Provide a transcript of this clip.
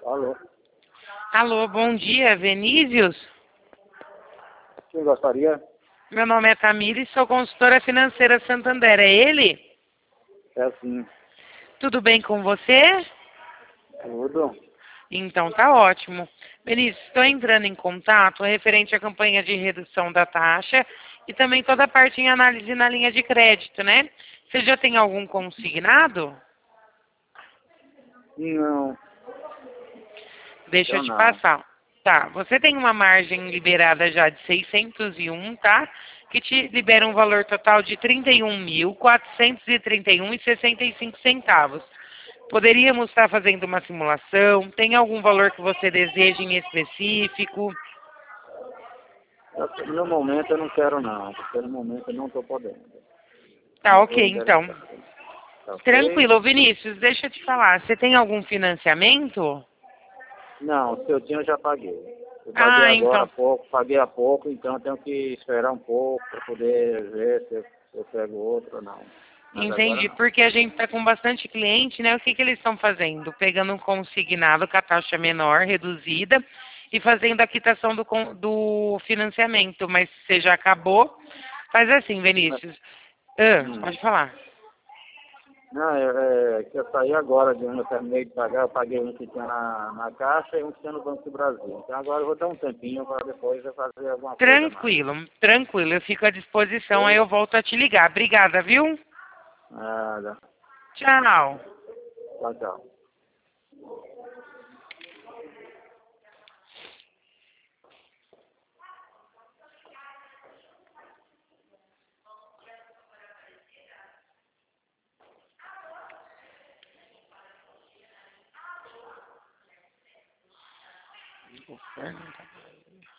Alô, Alô, bom dia, Vinícius. quem gostaria? Meu nome é Tamires, sou consultora financeira Santander. É ele? É sim, Tudo bem com você? tudo. Então tá ótimo. Vinícius, estou entrando em contato referente à campanha de redução da taxa e também toda a parte em análise na linha de crédito, né? Você já tem algum consignado? Não, Deixa eu eu te não. passar. Tá, você tem uma margem liberada já de 601, tá? Que te libera um valor total de 31.431,65 centavos. Poderíamos estar fazendo uma simulação? Tem algum valor que você deseja em específico? No momento eu não quero não, porque no momento eu não estou podendo. Tá, Não estou ok, então. interessado. Tá ok? Tranquilo, Vinícius, deixa eu te falar. Você tem algum financiamento? Não, se eu tinha eu já paguei. Eu paguei Ah, agora há então. pouco, paguei há pouco, então eu tenho que esperar um pouco para poder ver se eu pego outro ou não. Mas agora Entendi, não. porque a gente está com bastante cliente, né? O que eles estão fazendo? Pegando um consignado com a taxa menor, reduzida, e fazendo a quitação do financiamento. Mas você já acabou. Faz assim, Mas, Vinícius. hum. Pode falar. Não, que eu saí agora de um, eu terminei de pagar, eu paguei um que tinha na caixa e um que tinha no Banco do Brasil. Então agora eu vou dar um tempinho para depois eu fazer alguma coisa mais. Tranquilo, tranquilo. Eu fico à disposição, aí Ok? eu volto a te ligar. Obrigada, viu? Nada. Tchau. Tchau, tchau.